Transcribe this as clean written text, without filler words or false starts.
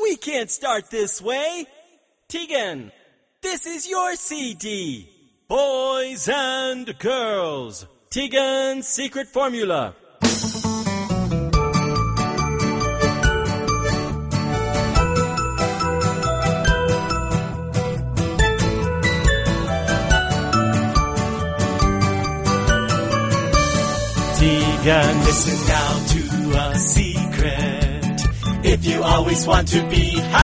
We can't start this way. Tegan, this is your CD. Boys and girls, Tegan's secret formula. Tegan, listen now to a secret. If you always want to be